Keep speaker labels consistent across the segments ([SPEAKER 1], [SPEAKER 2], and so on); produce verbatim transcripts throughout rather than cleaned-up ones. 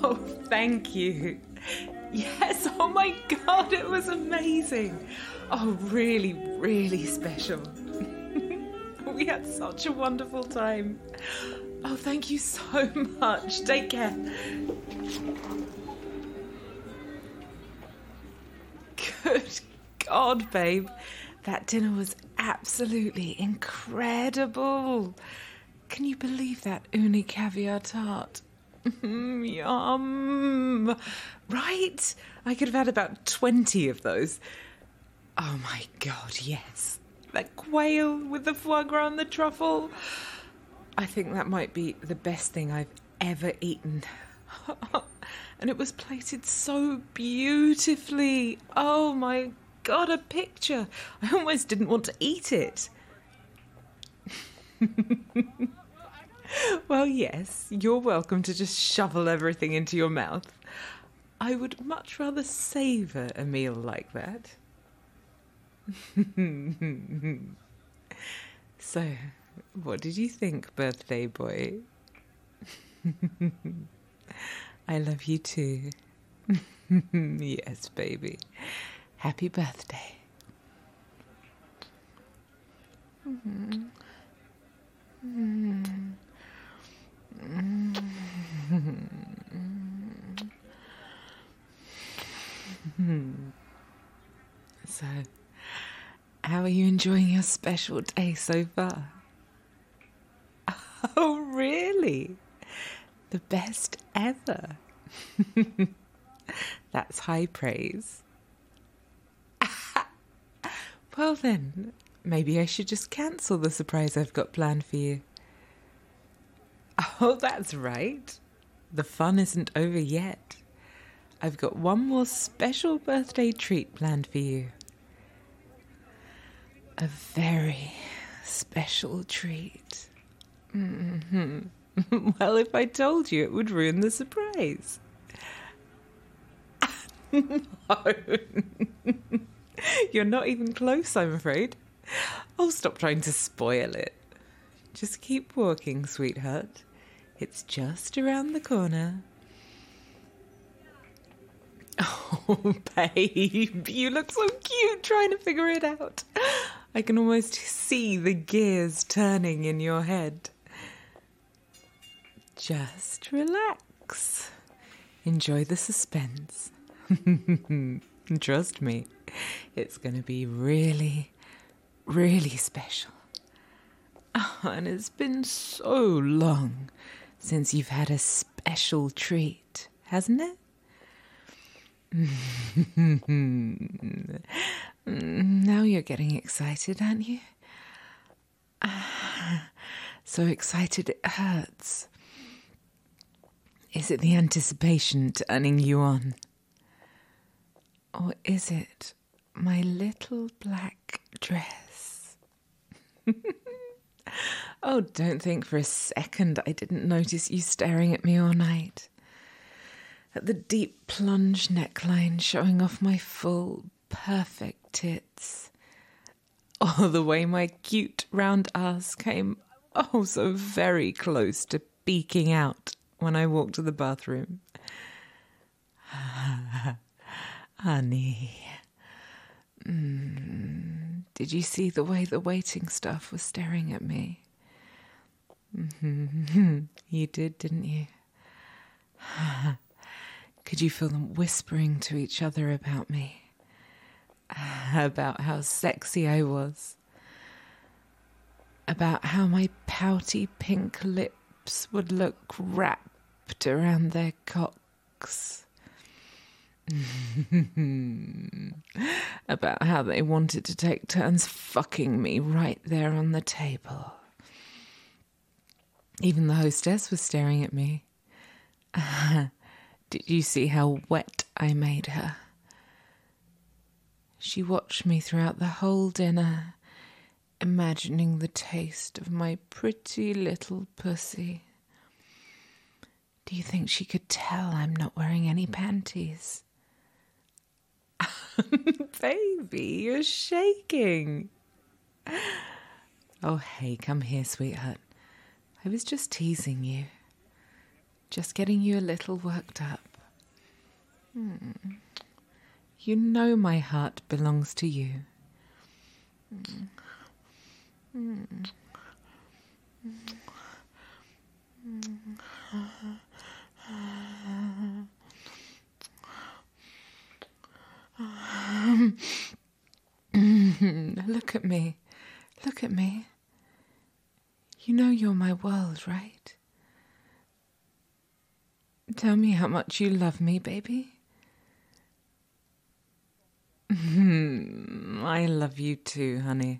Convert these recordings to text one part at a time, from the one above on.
[SPEAKER 1] Oh, thank you. Yes, oh my God, it was amazing. Oh, really, really special. We had such a wonderful time. Oh, thank you so much. Take care. Good God, babe. That dinner was absolutely incredible. Can you believe that uni caviar tart? Yum. Right? I could have had about twenty of those. Oh my God, yes. That quail with the foie gras and the truffle. I think that might be the best thing I've ever eaten. And it was plated so beautifully. Oh my God, a picture. I almost didn't want to eat it. Well, yes, you're welcome to just shovel everything into your mouth. I would much rather savour a meal like that. So, what did you think, birthday boy? I love you too. Yes, baby. Happy birthday. Mm-hmm. Mm-hmm. So, how are you enjoying your special day so far? Oh, really? The best ever. That's high praise. Well then, maybe I should just cancel the surprise I've got planned for you. Oh, that's right. The fun isn't over yet. I've got one more special birthday treat planned for you. A very special treat. Mm-hmm. Well, if I told you, it would ruin the surprise. No. You're not even close, I'm afraid. Oh, stop trying to spoil it. Just keep walking, sweetheart. It's just around the corner. Oh, babe, you look so cute trying to figure it out. I can almost see the gears turning in your head. Just relax. Enjoy the suspense. Trust me, it's going to be really, really special. Oh, and it's been so long since you've had a special treat, hasn't it? Now you're getting excited, aren't you? Ah, so excited it hurts. Is it the anticipation turning you on? Or is it my little black dress? Oh, don't think for a second I didn't notice you staring at me all night. At the deep plunge neckline showing off my full, perfect tits. Or the way my cute round ass came oh so very close to peeking out when I walked to the bathroom. Honey. Mm, did you see the way the waiting staff was staring at me? Mm-hmm. You did, didn't you? Could you feel them whispering to each other about me? About how sexy I was? About how my pouty pink lips would look wrapped around their cocks? About how they wanted to take turns fucking me right there on the table. Even the hostess was staring at me. Did you see how wet I made her? She watched me throughout the whole dinner, imagining the taste of my pretty little pussy. Do you think she could tell I'm not wearing any panties? Baby, you're shaking. Oh, hey, come here, sweetheart. I was just teasing you. Just getting you a little worked up. Hmm. You know my heart belongs to you. Hmm. Hmm. Look at me. Look at me. You know you're my world, right? Tell me how much you love me, baby. I love you too, honey.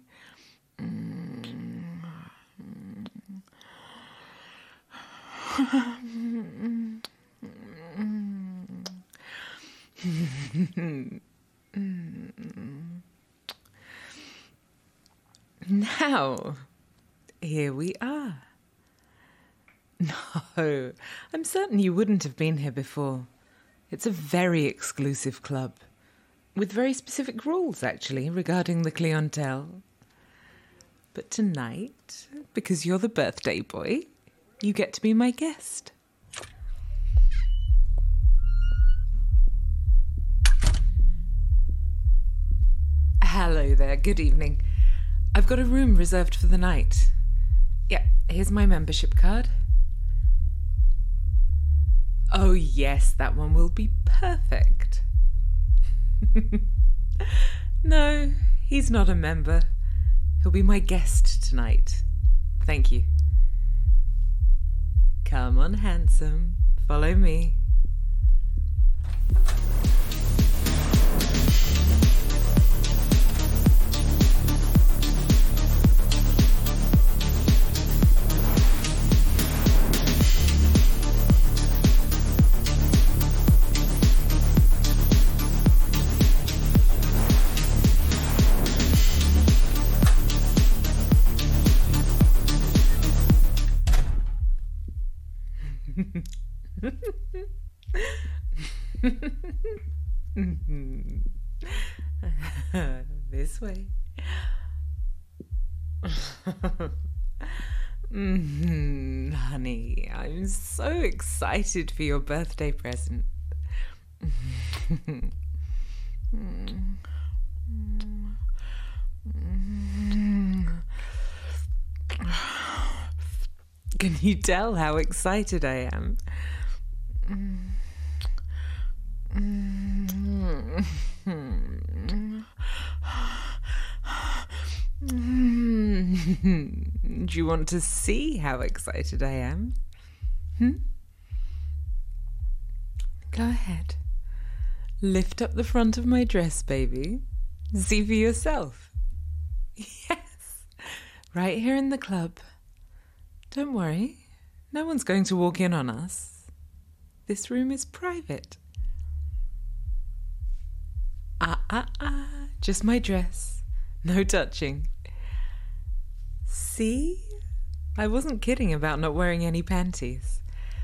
[SPEAKER 1] Now, here we are. No, I'm certain you wouldn't have been here before. It's a very exclusive club, with very specific rules, actually, regarding the clientele. But tonight, because you're the birthday boy, you get to be my guest. Hello there, good evening. I've got a room reserved for the night. Yeah, here's my membership card. Oh yes, that one will be perfect. No, he's not a member. He'll be my guest tonight. Thank you. Come on, handsome. Follow me. This way. mm, honey, I'm so excited for your birthday present. Can you tell how excited I am? Do you want to see how excited I am? Hmm? Go ahead. Lift up the front of my dress, baby. See for yourself. Yes. Right here in the club. Don't worry. No one's going to walk in on us. This room is private. Ah, ah, ah. Just my dress. No touching. See? I wasn't kidding about not wearing any panties.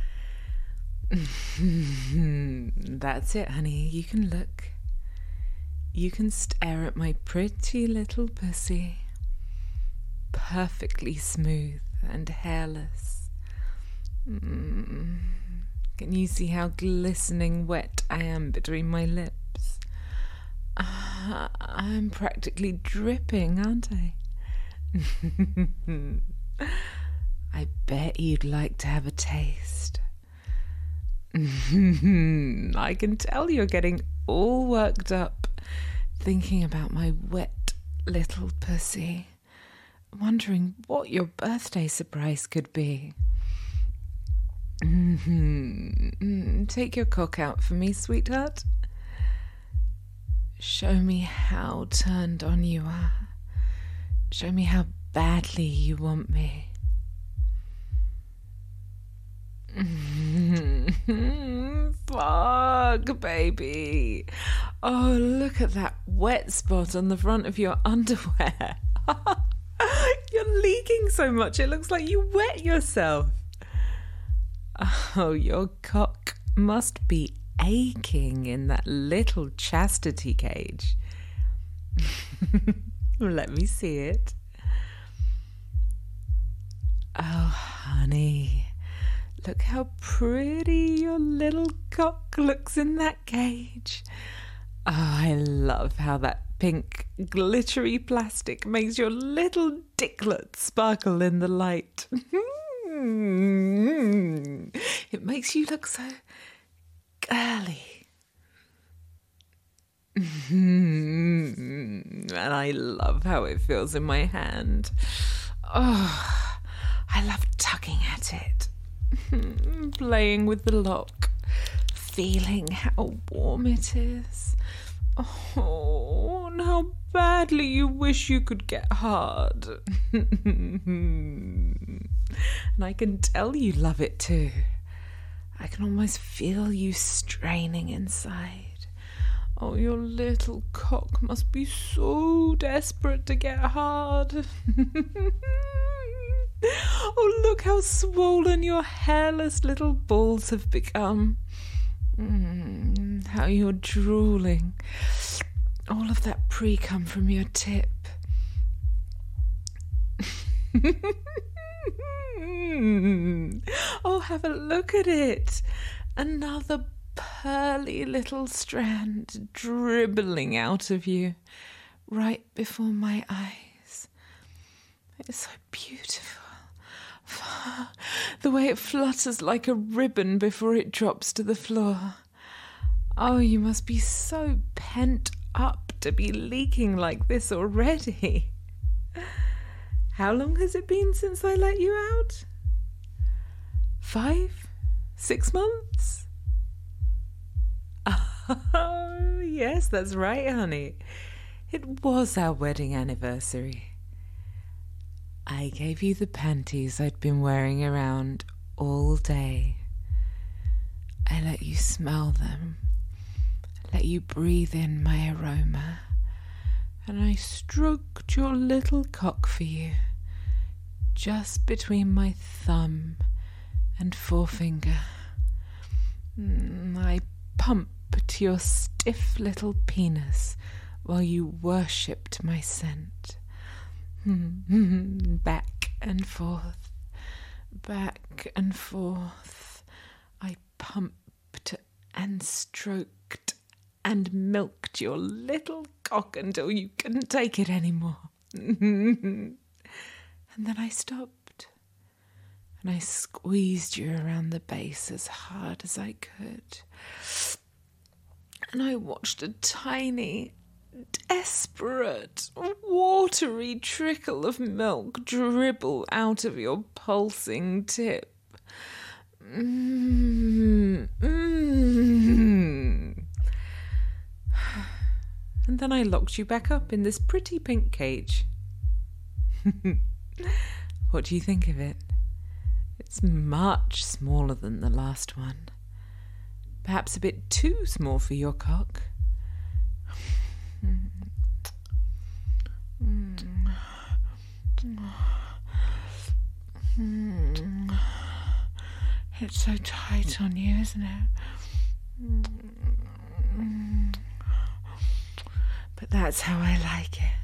[SPEAKER 1] That's it, honey. You can look. You can stare at my pretty little pussy. Perfectly smooth and hairless. Mm. Can you see how glistening wet I am between my lips? Uh, I'm practically dripping, aren't I? I bet you'd like to have a taste. I can tell you're getting all worked up, thinking about my wet little pussy, wondering what your birthday surprise could be. Mm-hmm. Take your cock out for me, sweetheart. Show me how turned on you are. Show me how badly you want me. Fuck, baby. Oh, look at that wet spot on the front of your underwear. You're leaking so much, it looks like you wet yourself. Oh, your cock must be aching in that little chastity cage. Let me see it. Oh, honey, Look how pretty your little cock looks in that cage. Oh, I love how that pink glittery plastic makes your little dicklet sparkle in the light. It makes you look so girly. And I love how it feels in my hand. Oh, I love tugging at it, playing with the lock, feeling how warm it is. Oh, and how badly you wish you could get hard. And I can tell you love it too. I can almost feel you straining inside. Oh, your little cock must be so desperate to get hard. Oh, look how swollen your hairless little balls have become. Mm, how you're drooling. All of that pre-cum from your tip. Oh, have a look at it. Another pearly little strand dribbling out of you right before my eyes. It's so beautiful. The way it flutters like a ribbon before it drops to the floor. Oh, you must be so pent up to be leaking like this already. How long has it been since I let you out? Five? Six months? Oh, yes, that's right, honey. It was our wedding anniversary. I gave you the panties I'd been wearing around all day. I let you smell them, let you breathe in my aroma, and I stroked your little cock for you, just between my thumb and forefinger. I pumped your stiff little penis while you worshipped my scent. Back and forth, back and forth. I pumped and stroked and milked your little cock until you couldn't take it anymore. And then I stopped, and I squeezed you around the base as hard as I could. And I watched a tiny, desperate, watery trickle of milk dribble out of your pulsing tip. Mm, mm. And then I locked you back up in this pretty pink cage. What do you think of it? It's much smaller than the last one. Perhaps a bit too small for your cock. It's so tight on you, isn't it? But that's how I like it.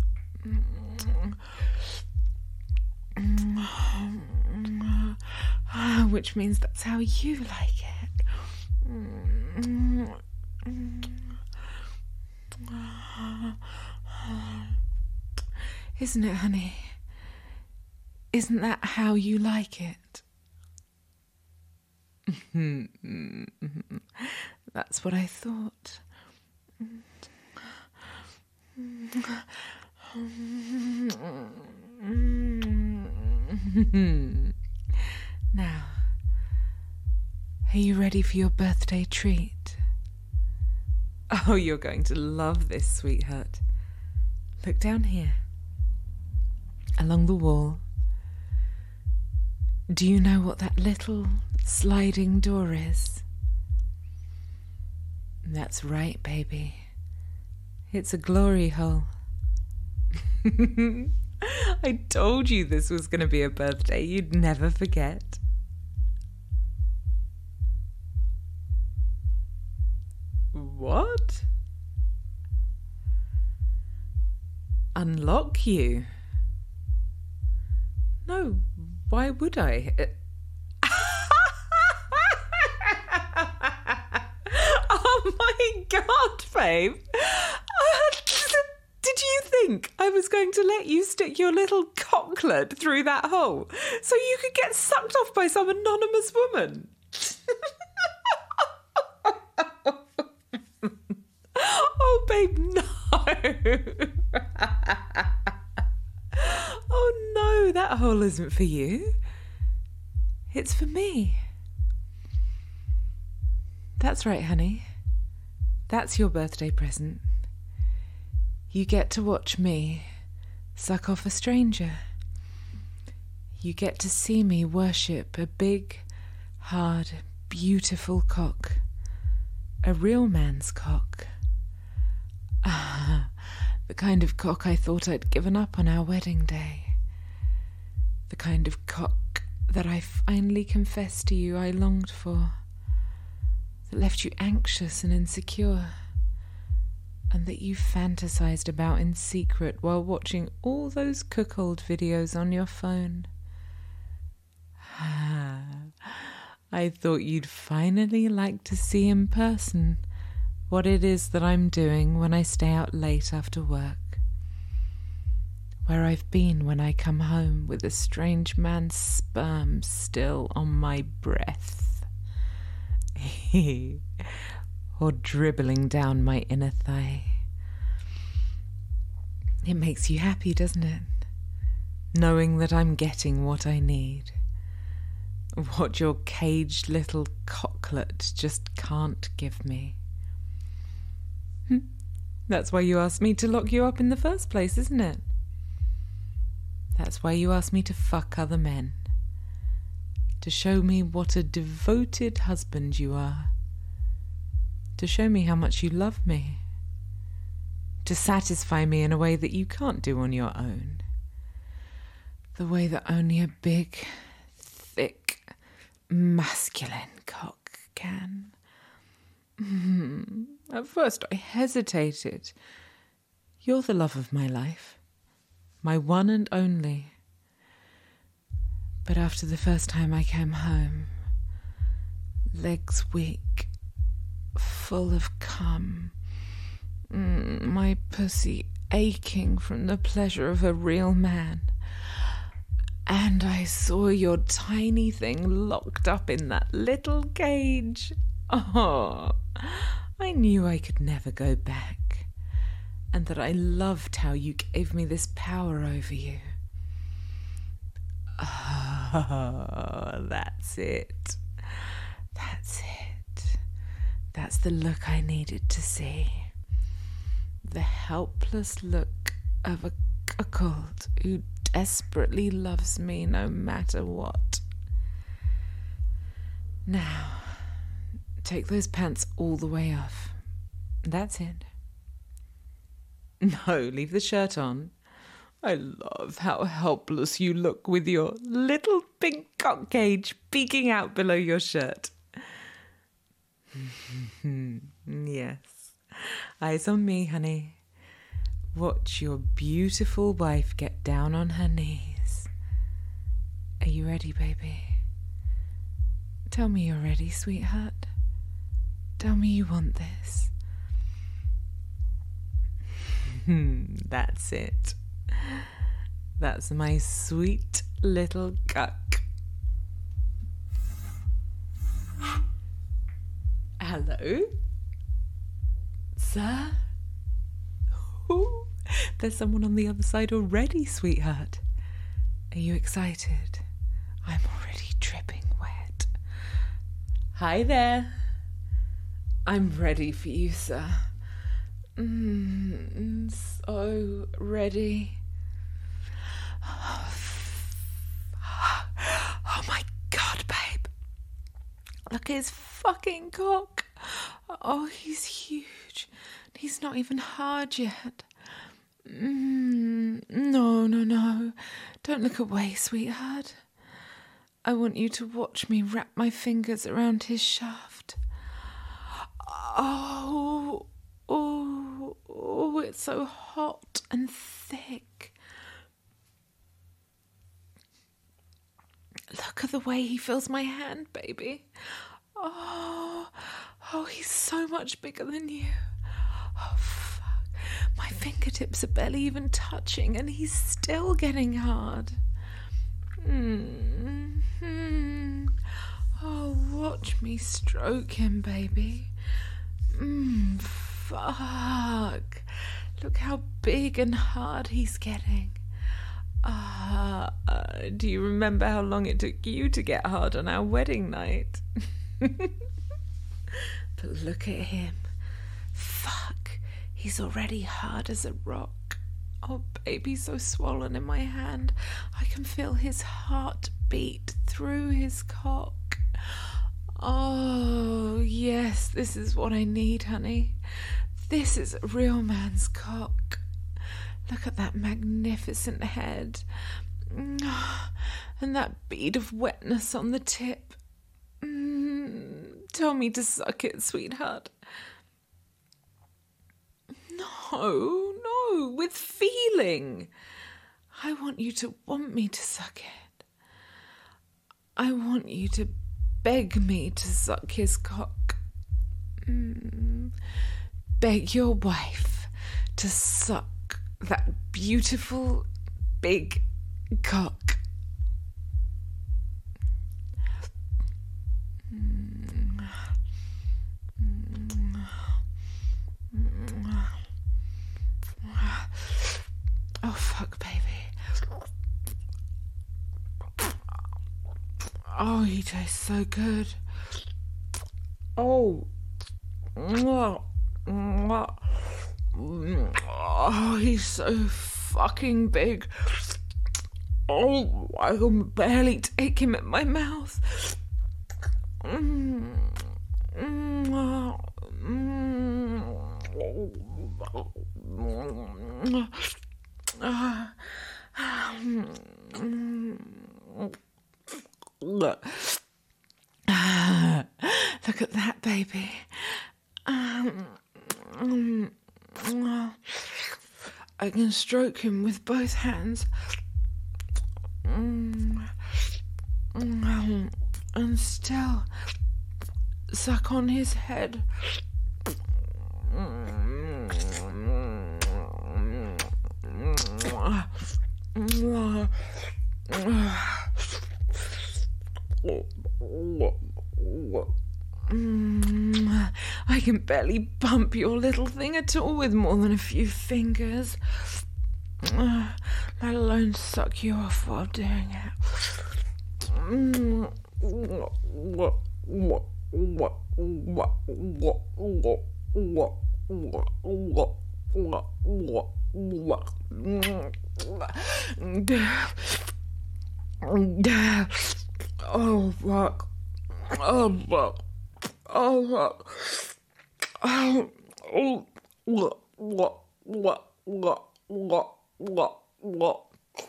[SPEAKER 1] Which means that's how you like it. Isn't it, honey? Isn't that how you like it? That's what I thought. Now, are you ready for your birthday treat? Oh, you're going to love this, sweetheart. Look down here. Along the wall. Do you know what that little sliding door is? That's right, baby. It's a glory hole. I told you this was going to be a birthday you'd never forget. What? Unlock you? No, why would I? Oh my God, babe. Uh, did you think I was going to let you stick your little cocklet through that hole so you could get sucked off by some anonymous woman? Oh, babe, no. Oh, no, that hole isn't for you. It's for me. That's right, honey. That's your birthday present. You get to watch me suck off a stranger. You get to see me worship a big, hard, beautiful cock. A real man's cock. Ah, the kind of cock I thought I'd given up on our wedding day. The kind of cock that I finally confessed to you I longed for. That left you anxious and insecure, and that you fantasized about in secret while watching all those cuckold videos on your phone. I thought you'd finally like to see in person what it is that I'm doing when I stay out late after work, where I've been when I come home with a strange man's sperm still on my breath. Or dribbling down my inner thigh. It makes you happy, doesn't it? Knowing that I'm getting what I need. What your caged little cocklet just can't give me. That's why you asked me to lock you up in the first place, isn't it? That's why you asked me to fuck other men. To show me what a devoted husband you are. To show me how much you love me. To satisfy me in a way that you can't do on your own. The way that only a big, thick, masculine cock can. Mm. At first I hesitated. You're the love of my life. My one and only. But after the first time I came home, legs weak, full of cum, mm, my pussy aching from the pleasure of a real man, and I saw your tiny thing locked up in that little cage. Oh, I knew I could never go back, and that I loved how you gave me this power over you. Oh, that's it. That's it. That's the look I needed to see. The helpless look of a cuckold who desperately loves me no matter what. Now, take those pants all the way off. That's it. No, leave the shirt on. I love how helpless you look with your little pink cock cage peeking out below your shirt. Yes. Eyes on me, honey. Watch your beautiful wife get down on her knees. Are you ready, baby? Tell me you're ready, sweetheart. Tell me you want this. That's it. That's my sweet little cuck. Hello? Sir? Ooh, there's someone on the other side already, sweetheart. Are you excited? I'm already dripping wet. Hi there. I'm ready for you, sir. Mm, so ready. Oh my God, babe. Look at his fucking cock. Oh, he's huge. He's not even hard yet. Mm, no, no, no. Don't look away, sweetheart. I want you to watch me wrap my fingers around his shaft. Oh, oh, oh, it's so hot and thick. Look at the way he feels my hand, baby. Oh, Oh, he's so much bigger than you. Oh, fuck. My fingertips are barely even touching and he's still getting hard. Mm-hmm. Oh, watch me stroke him, baby. Mmm, fuck. Look how big and hard he's getting. Ah, uh, do you remember how long it took you to get hard on our wedding night? But look at him. Fuck, he's already hard as a rock. Oh, baby, so swollen in my hand. I can feel his heart beat through his cock. Oh, yes, this is what I need, honey. This is a real man's cock. Look at that magnificent head. And that bead of wetness on the tip. Mm, tell me to suck it, sweetheart. No, no, with feeling. I want you to want me to suck it. I want you to beg me to suck his cock. Mm. Beg your wife to suck that beautiful big cock. Mm. Mm. Oh, fuck, baby. Oh, he tastes so good. Oh. Oh, he's so fucking big. Oh, I can barely take him in my mouth. Mm. Mm. Mm. Look. Look at that, baby. Um, um, I can stroke him with both hands. Um, um, and still suck on his head. Mm, I can barely bump your little thing at all with more than a few fingers, uh, let alone suck you off while doing it. Mm. Oh, fuck. Oh, fuck. Oh, fuck. Oh, oh, what, what, what, what, what, what, what.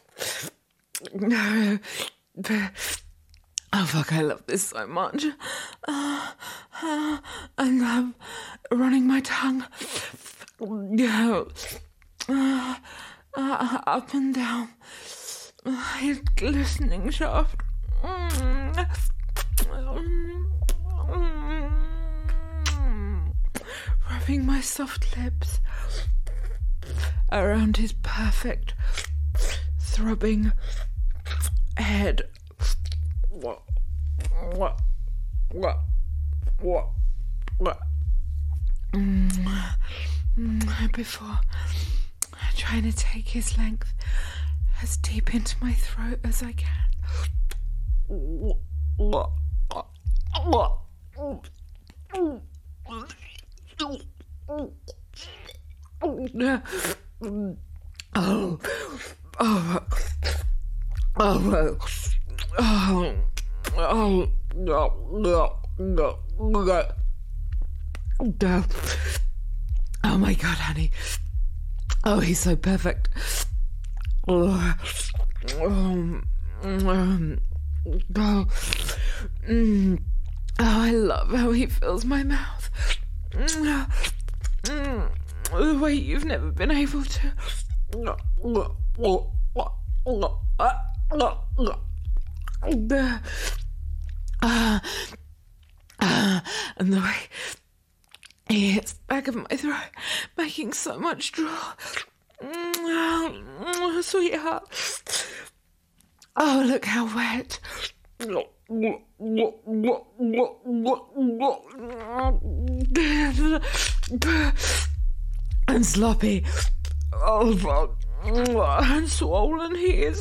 [SPEAKER 1] No. Oh, fuck, I love this so much. Uh, uh, and I'm running my tongue uh, uh, up and down his glistening shaft. Mm. Rubbing my soft lips around his perfect, throbbing head. What? What? What? What? What? Mm. Mm. Before trying to take his length as deep into my throat as I can. What? What? What? Oh, oh, oh, oh, oh, oh, no, no, no, no. Oh my God, honey. Oh, he's so perfect. Oh, um, um, oh, mm. Oh, I love how he fills my mouth. Mm. Mm. The way you've never been able to. Uh, uh, and the way He hits the back of my throat, making so much drool. Mm, sweetheart. Oh, look how wet. And sloppy. Oh, fuck. And swollen he is.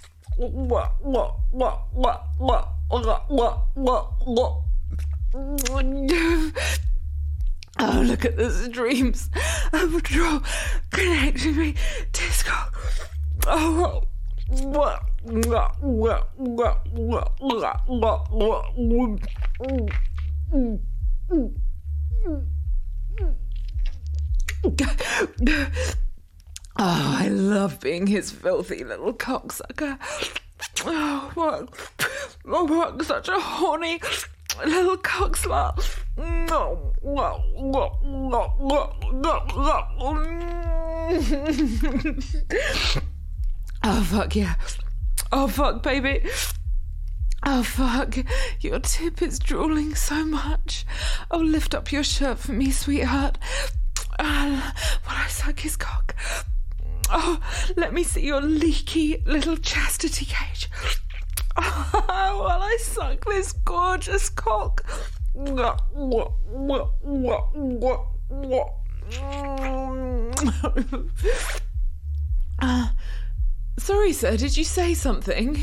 [SPEAKER 1] Oh, look at the streams of drool connecting me to his cock. Oh, what? Oh, I love being his filthy little cocksucker. Oh, what? Oh, what? Such a horny little cockslut. Oh, fuck yeah. Oh, fuck, baby. Oh, fuck. Your tip is drooling so much. Oh, lift up your shirt for me, sweetheart. Uh, while I suck his cock. Oh, let me see your leaky little chastity cage. Oh, while I suck this gorgeous cock. uh, sorry, sir, did you say something?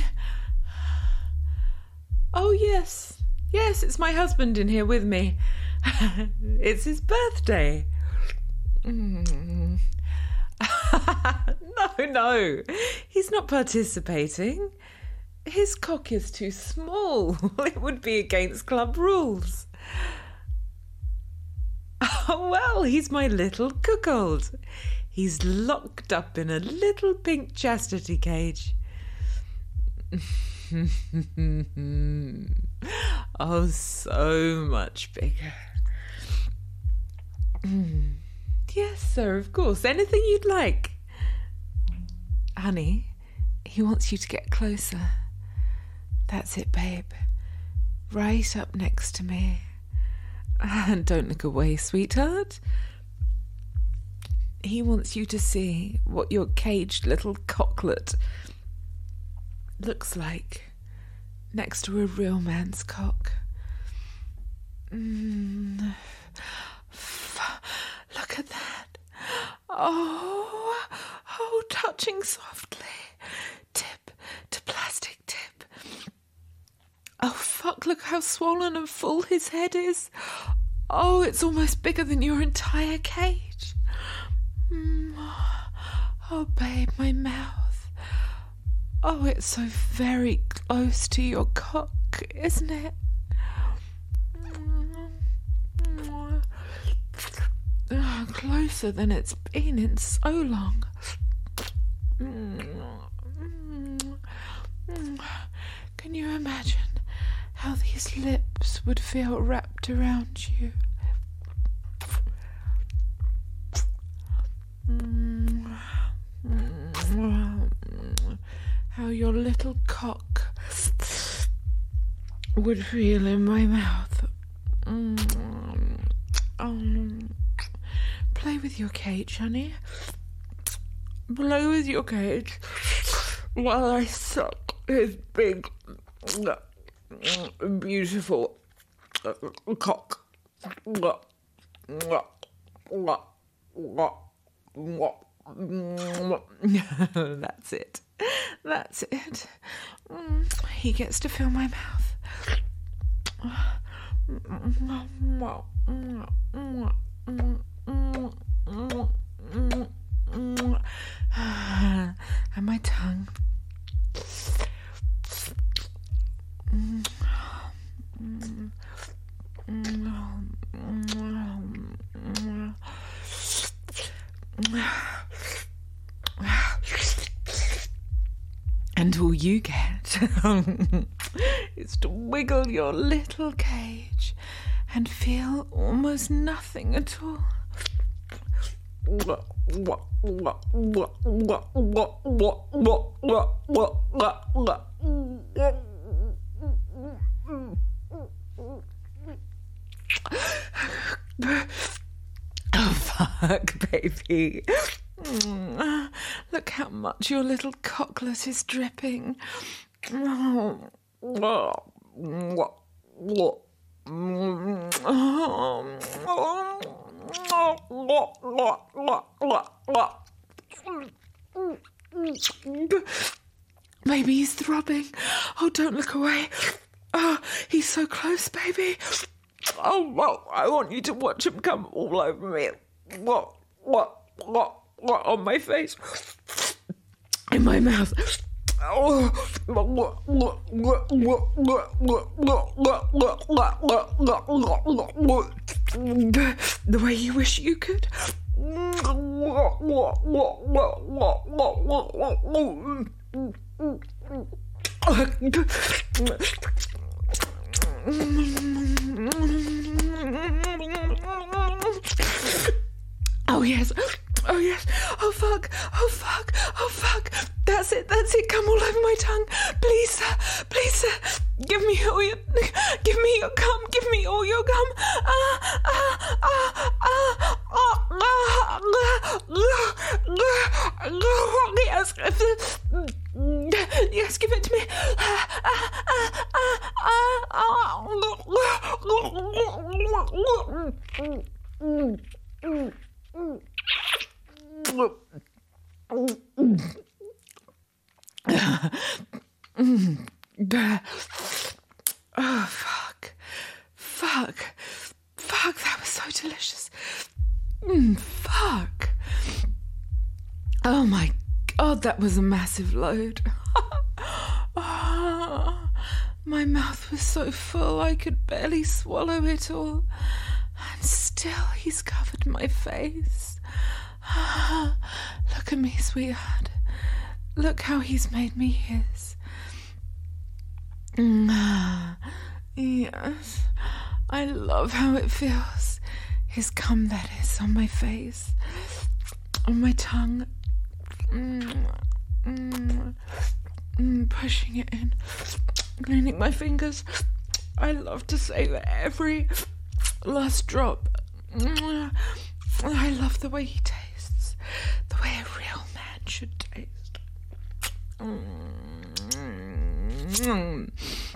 [SPEAKER 1] Oh, yes. Yes, it's my husband in here with me. It's his birthday. Mm. No, no, he's not participating. His cock is too small. It would be against club rules. Oh, well, he's my little cuckold. He's locked up in a little pink chastity cage. Oh, so much bigger. Yes, sir, of course. Anything you'd like. Honey, he wants you to get closer. That's it, babe. Right up next to me. And don't look away, sweetheart. He wants you to see what your caged little cocklet looks like next to a real man's cock. Mm. Look at that. Oh, oh, touching softly. Tip to plastic tip. Oh, fuck, look how swollen and full his head is. Oh, it's almost bigger than your entire cage. Mm. Oh, babe, my mouth. Oh, it's so very close to your cock, isn't it? Oh, closer than it's been in so long. Can you imagine how these lips would feel wrapped around you? How your little cock would feel in my mouth. Oh. Play with your cage, honey. Play with your cage while I suck his big, beautiful cock. That's it. That's it. He gets to fill my mouth. And my tongue. And all you get is to wiggle your little cage and feel almost nothing at all. work, baby. Mm, look how much your little cocklet is dripping. Oh, Maybe he's throbbing. Oh, don't look away. Oh, he's so close, baby. Oh, well, I want you to watch him come all over me. What, what, what, what on my face? In my mouth. Oh, the way you wish you could. Oh yes, oh yes, oh fuck, oh fuck, oh fuck. That's it, that's it, come all over my tongue. Please, sir, please, sir, give me all your, give me your cum, give me all your cum. Ah, ah, ah, ah, ah, ah, ah, yes, yes, give it to me. Ah, ah, ah, ah, oh, fuck. Fuck. Fuck, that was so delicious. Mm, fuck. Oh my God, that was a massive load. Oh, my mouth was so full I could barely swallow it all. And still he's covered my face. Look at me, sweetheart. Look how he's made me his. Yes, I love how it feels. His cum, that is, on my face, on my tongue. Mm, mm, mm, pushing it in, cleaning my fingers. I love to savor every last drop. I love the way he tastes, the way a real man should taste. Mm.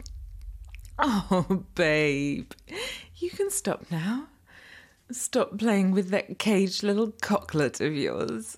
[SPEAKER 1] Oh, babe, you can stop now. Stop playing with that caged little cocklet of yours.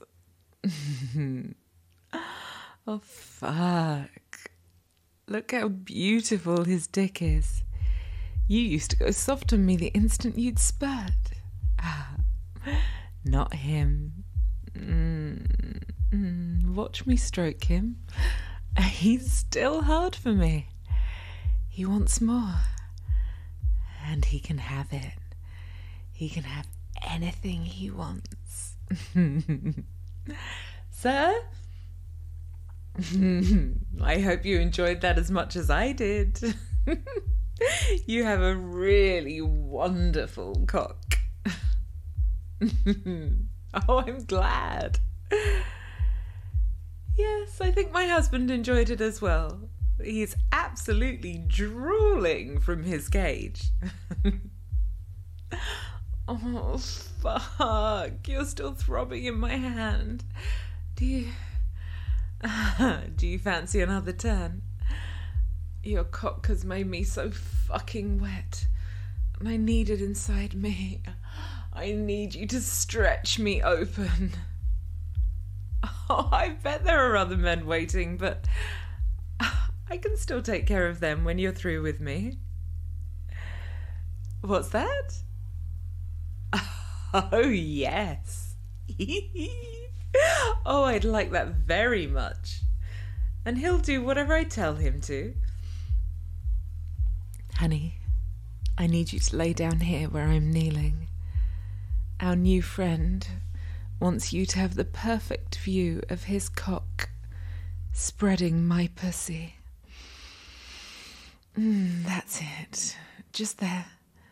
[SPEAKER 1] Oh, fuck. Look how beautiful his dick is. You used to go soft on me the instant you'd spurt. Ah, not him. Mm, mm, watch me stroke him. He's still hard for me. He wants more. And he can have it. He can have anything he wants. Sir? I hope you enjoyed that as much as I did. You have a really wonderful cock. Oh, I'm glad. Yes, I think my husband enjoyed it as well. He's absolutely drooling from his cage. Oh, fuck. You're still throbbing in my hand. Do you... Do you fancy another turn? Your cock has made me so fucking wet. And I need it inside me. I need you to stretch me open. Oh, I bet there are other men waiting, but I can still take care of them when you're through with me. What's that? Oh, yes. Oh, I'd like that very much. And he'll do whatever I tell him to. Honey, I need you to lay down here where I'm kneeling. Our new friend wants you to have the perfect view of his cock spreading my pussy. Mm, that's it. Just there.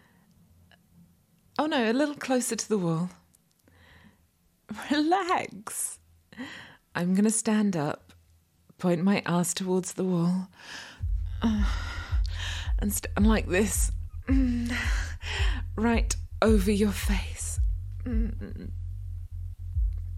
[SPEAKER 1] Oh no, a little closer to the wall. Relax. I'm going to stand up, point my ass towards the wall, uh, and stand like this, mm, right over your face. Mm,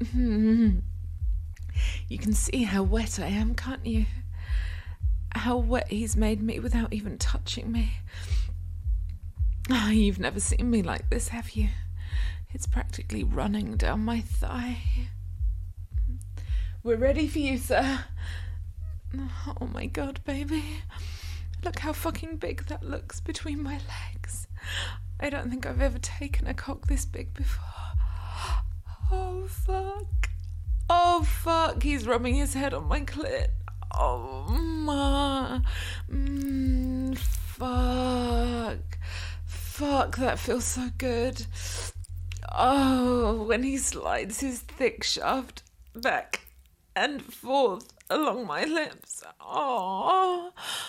[SPEAKER 1] You can see how wet I am, can't you? How wet he's made me without even touching me. Oh, you've never seen me like this, have you? It's practically running down my thigh. We're ready for you, sir. Oh my god, baby. Look how fucking big that looks between my legs. I don't think I've ever taken a cock this big before. Oh, fuck. Oh, fuck. He's rubbing his head on my clit. Oh, ma. Mm, fuck. Fuck, that feels so good. Oh, when he slides his thick shaft back and forth along my lips. Oh.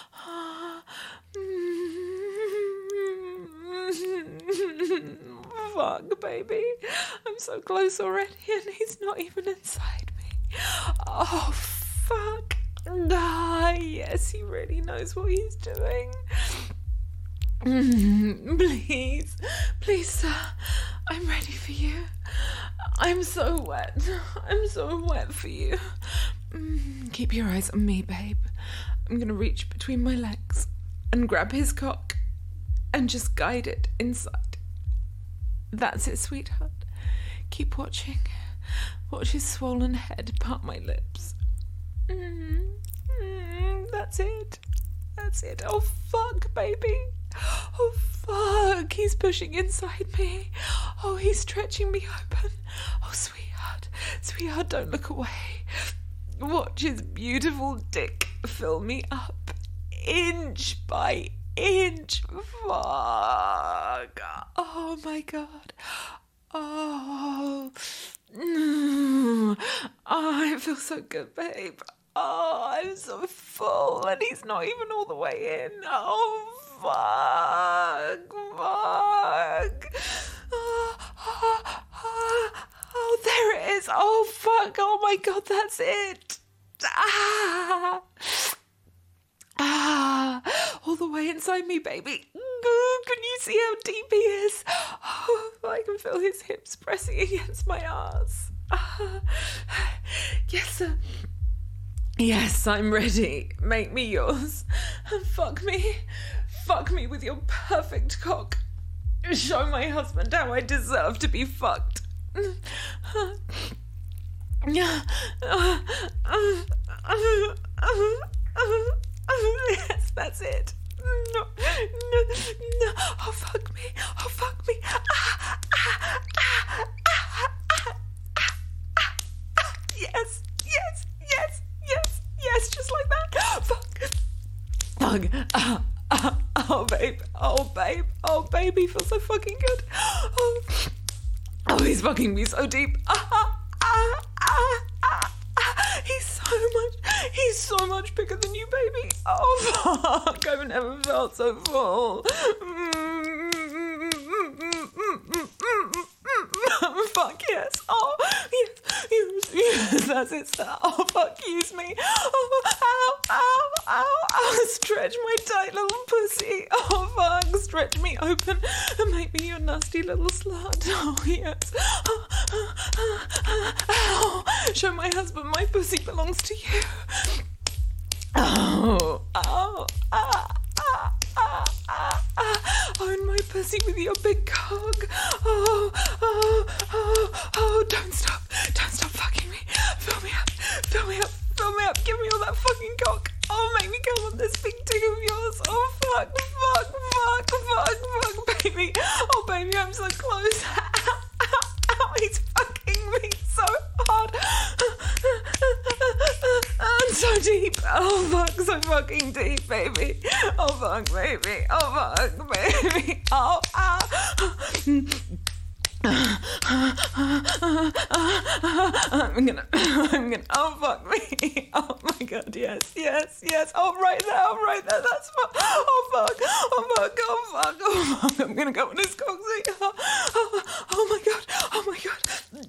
[SPEAKER 1] Fuck, baby. I'm so close already and he's not even inside me. Oh, fuck. Ah, yes, he really knows what he's doing. Mm, please, please, sir, I'm ready for you. I'm so wet. I'm so wet for you. Mm, keep your eyes on me, babe. I'm gonna reach between my legs and grab his cock and just guide it inside. That's it, sweetheart. Keep watching. Watch his swollen head part my lips. Mm, mm, that's it. That's it. Oh, fuck, baby. Oh, fuck. He's pushing inside me. Oh, he's stretching me open. Oh, sweetheart. Sweetheart, don't look away. Watch his beautiful dick fill me up. Inch by inch. Fuck. Oh, my God. Oh. Mm. Oh, it feels so good, babe. Oh, I'm so full, and he's not even all the way in. Oh, fuck, fuck. Oh, oh, oh, oh, there it is. Oh, fuck. Oh, my God, that's it. Ah, ah, all the way inside me, baby. Can you see how deep he is? Oh, I can feel his hips pressing against my ass. Ah, yes, sir. Yes, I'm ready. Make me yours. And fuck me. Fuck me with your perfect cock. Show my husband how I deserve to be fucked. Yes, that's it. No, no, no. Oh, fuck me. Oh, fuck me. Ah, ah, ah, ah, ah, ah, ah, ah. Yes, yes, yes. Yes, yes, just like that. Fuck. Fuck. Ah, ah, oh, babe. Oh, babe. Oh, babe, he feels so fucking good. Oh, oh he's fucking me so deep. Ah, ah, ah, ah, ah. He's so much, he's so much bigger than you, baby. Oh, fuck. I've never felt so full. Fuck, yes. Oh, yes, yes, yes, that's it, sir. Oh, fuck, use me. Oh, ow, ow, ow, ow. Stretch my tight little pussy. Oh, fuck, stretch me open and make me your nasty little slut. Oh, yes. Oh, oh, oh, oh, oh. Show my husband my pussy belongs to you. Oh, oh, ah, ah, ah, ah, ah. Own my pussy with your big cock. Oh, oh, oh, oh, don't stop. Don't stop fucking me. Fill me up. Fill me up. Fill me up. Give me all that fucking cock. Oh, make me come on this big dick of yours. Oh, fuck, fuck, fuck, fuck, fuck, baby. Oh, baby, I'm so close. Ow, he's fucking me so hard. And so deep. Oh, fuck, so fucking deep, baby. Oh, fuck, baby. Oh, fuck, baby. Oh, ow. I'm gonna, I'm gonna, oh, fuck me. Oh, my God, yes, yes, yes. Oh, right there, oh, right there. That's fuck. Oh, fuck. Oh, fuck. Oh, fuck. Oh, fuck. I'm gonna go in his coxie. Oh, oh, oh, my God. Oh, my God.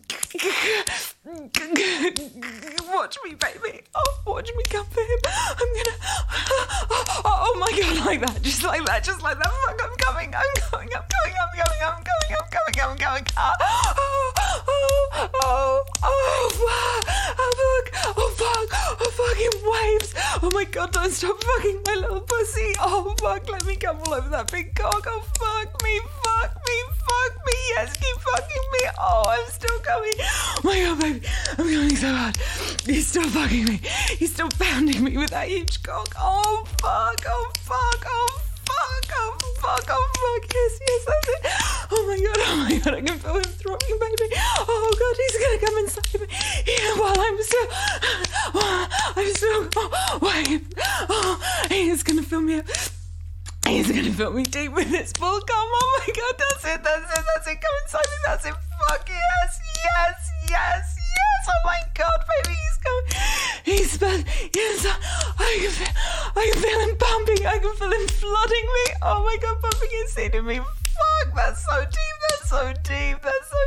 [SPEAKER 1] Watch me, baby. Oh, watch me come, babe. I'm gonna, oh, oh, my God, like that. Just like that. Just like that. Fuck, I'm coming. I'm coming. I'm coming. I'm coming. I'm coming. I'm coming. I'm coming. I'm coming. Oh, oh, oh, oh. Oh fuck! Oh fuck! Oh fuck! Oh fucking waves! Oh my god, don't stop fucking my little pussy! Oh fuck, let me come all over that big cock! Oh fuck me, fuck me, fuck me! Yes, keep fucking me! Oh, I'm still coming! Oh my god, baby, I'm coming so hard! He's still fucking me! He's still pounding me with that huge cock! Oh fuck! Oh fuck! Oh fuck! Oh fuck! Oh fuck! Yes, yes, that's it! Oh my god! Oh my god! I can feel him throbbing, baby! Oh god! He's gonna come inside me! Yeah, while I'm still, while I'm still, oh, wait! Oh, he's gonna fill me up. He's gonna fill me deep with his full cum. Oh my god! That's it! That's it! That's it! Come inside me! That's it! Fuck yes! Yes! Yes! Yes! Oh my god, baby! He's coming! He's bad! Yes! I can feel, I can feel him pumping! I can feel him flooding me! Oh my god, pumping his seed in me! Fuck! That's so deep! That's so deep! That's so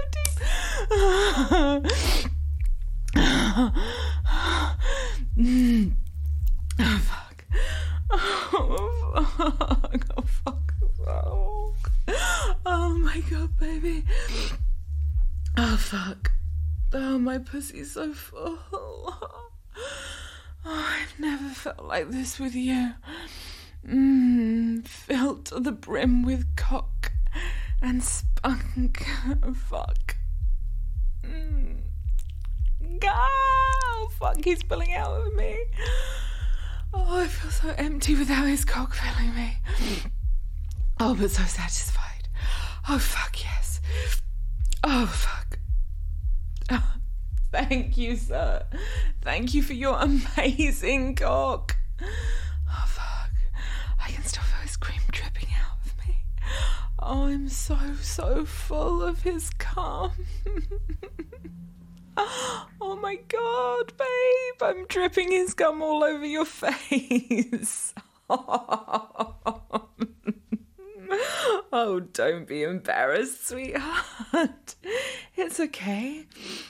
[SPEAKER 1] deep! mm. Oh fuck! Oh fuck! Oh fuck! Oh fuck! Oh my god, baby! Oh fuck! Oh, my pussy's so full. Oh, I've never felt like this with you. Mmm, filled to the brim with cock and spunk. Fuck. Mm. Oh, fuck, he's pulling out of me. Oh, I feel so empty without his cock filling me. Oh, but so satisfied. Oh, fuck, yes. Oh, fuck. Oh, thank you, sir. Thank you for your amazing cock. Oh, fuck. I can still feel his cream dripping out of me. Oh, I'm so, so full of his cum. Oh, my God, babe. I'm dripping his cum all over your face. Oh, don't be embarrassed, sweetheart. It's okay.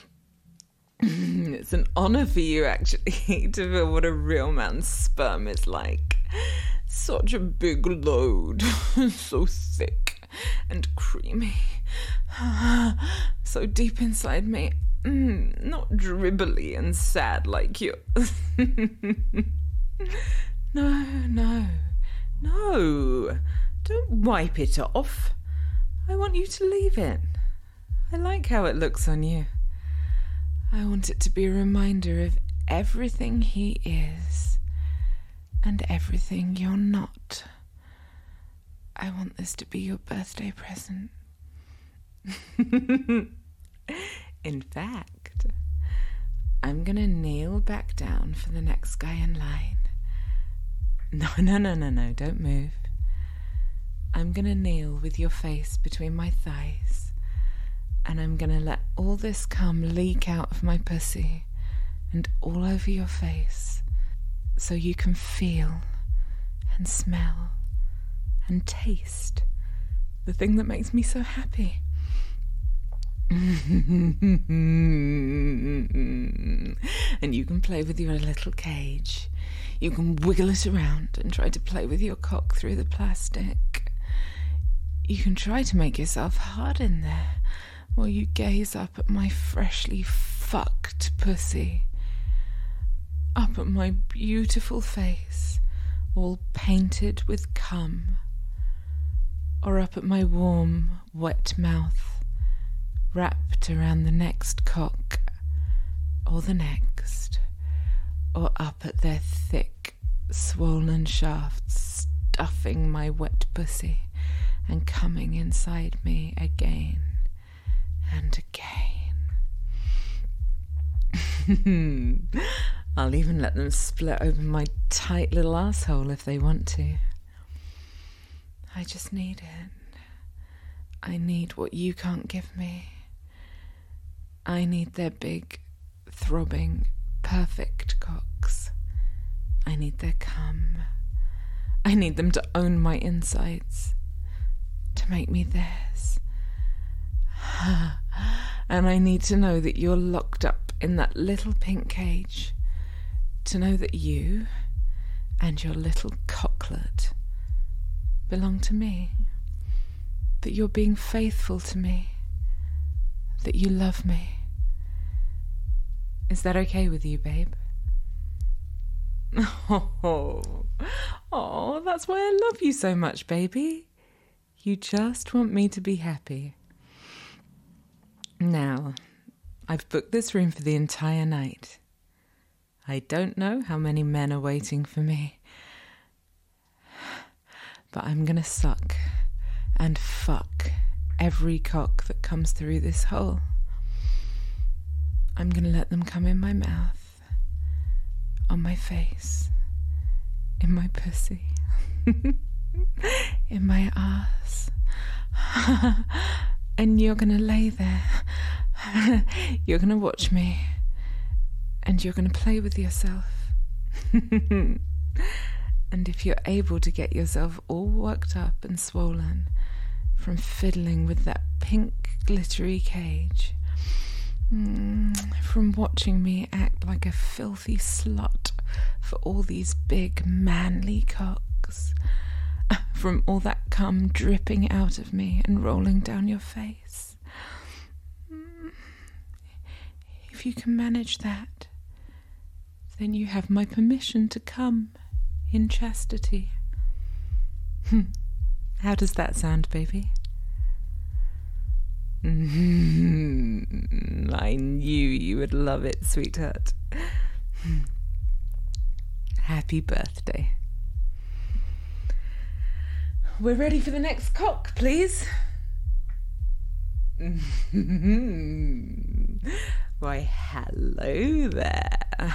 [SPEAKER 1] It's an honour for you, actually, to feel what a real man's sperm is like. Such a big load. So thick and creamy. So deep inside me. Mm, not dribbly and sad like yours. No, no, no. Don't wipe it off. I want you to leave it. I like how it looks on you. I want it to be a reminder of everything he is and everything you're not. I want this to be your birthday present. In fact, I'm gonna kneel back down for the next guy in line. No, no, no, no, no, don't move. I'm gonna kneel with your face between my thighs, and I'm gonna let all this cum leak out of my pussy and all over your face so you can feel and smell and taste the thing that makes me so happy. And you can play with your little cage. You can wiggle it around and try to play with your cock through the plastic. You can try to make yourself hard in there while you gaze up at my freshly fucked pussy. Up at my beautiful face, all painted with cum. Or up at my warm, wet mouth, wrapped around the next cock, or the next, or up at their thick, swollen shafts, stuffing my wet pussy and coming inside me again and again. I'll even let them split open my tight little asshole if they want to. I just need it. I need what you can't give me. I need their big, throbbing, perfect cocks. I need their cum. I need them to own my insides, to make me theirs. And I need to know that you're locked up in that little pink cage, to know that you and your little cocklet belong to me, that you're being faithful to me, that you love me, Is that okay with you, babe? Oh, oh, that's why I love you so much, baby. You just want me to be happy. Now, I've booked this room for the entire night. I don't know how many men are waiting for me, but I'm gonna suck and fuck every cock that comes through this hole. I'm gonna let them come in my mouth, on my face, in my pussy, in my ass. And you're gonna lay there. You're gonna watch me. And you're gonna play with yourself. And if you're able to get yourself all worked up and swollen from fiddling with that pink glittery cage, mm, from watching me act like a filthy slut for all these big manly cocks, from all that cum dripping out of me and rolling down your face, mm, if you can manage that, then you have my permission to come in chastity. How does that sound, baby? Mm-hmm. I knew you would love it, sweetheart. Happy birthday. We're ready for the next cock, please. Why, hello there.